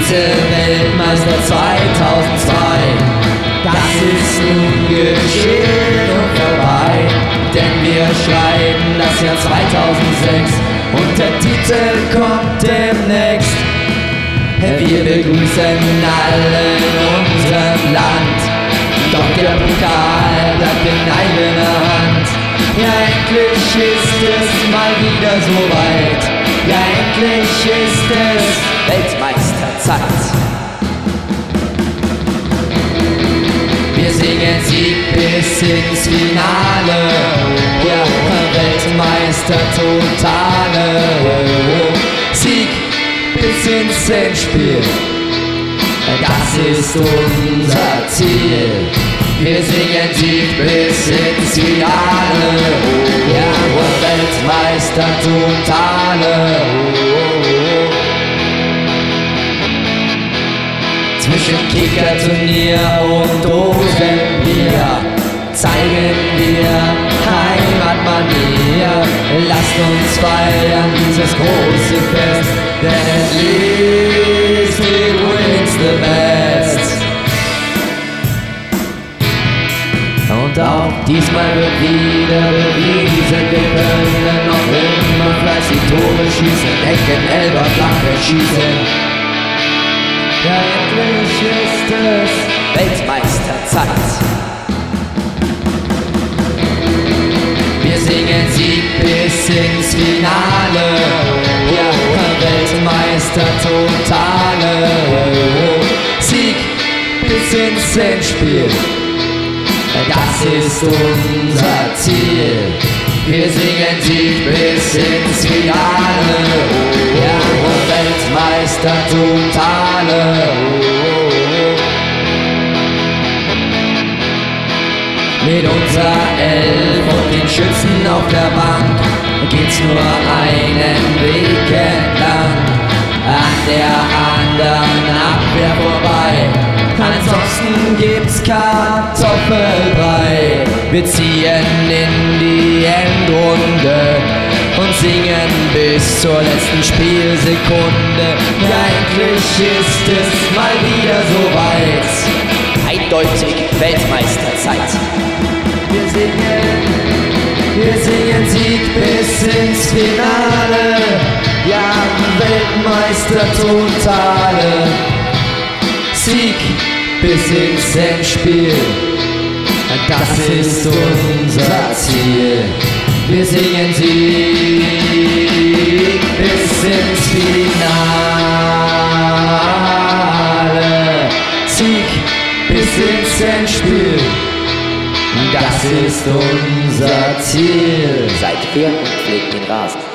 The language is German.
Vize-Weltmeister 2002. Das ist nun geschehen und vorbei, denn wir schreiben das Jahr 2006 und der Titel kommt demnächst. Wir begrüßen alle in unserem Land, doch der Pokal bleibt in eigener Hand. Ja, endlich ist es mal wieder so weit, ja, endlich ist es Weltmeisterzeit. Wir singen Sieg bis ins Finale, ja, Weltmeister totale, Sieg bis ins Endspiel, das ist unser Ziel. Wir singen Sieg bis ins Finale, ja, Weltmeister totale. Zwischen Kickerturnier und Dosenbier zeigen wir Heimatmanier. Lasst uns feiern dieses große Fest, denn at least it wins the best. Und auch diesmal wird wieder bewiesen, wir können noch immer fleißig Tore schießen, Ecken, Elber, Flanke schießen. Ja, endlich ist es Weltmeisterzeit. Wir singen Sieg bis ins Finale, ja, Weltmeister totale, Sieg bis ins Endspiel, das ist unser Ziel. Wir singen Sieg bis ins Finale, ja, Weltmeister totale. Mit unserer Elf und den Schützen auf der Bank geht's nur einen Weg entlang, an der anderen Abwehr vorbei. Ansonsten gibt's Kartoffelbrei. Wir ziehen in die Endrunde und singen bis zur letzten Spielsekunde. Ja, endlich ist es mal wieder so weit. Eindeutig Weltmeisterzeit. Wir singen Sieg bis ins Finale. Ja, Weltmeister totale. Sieg bis ins Endspiel, das ist unser Ziel. Wir singen Sieg bis ins Finale, Sieg bis ins Endspiel, das ist unser Ziel. Seid fair und pflegt den Rasen.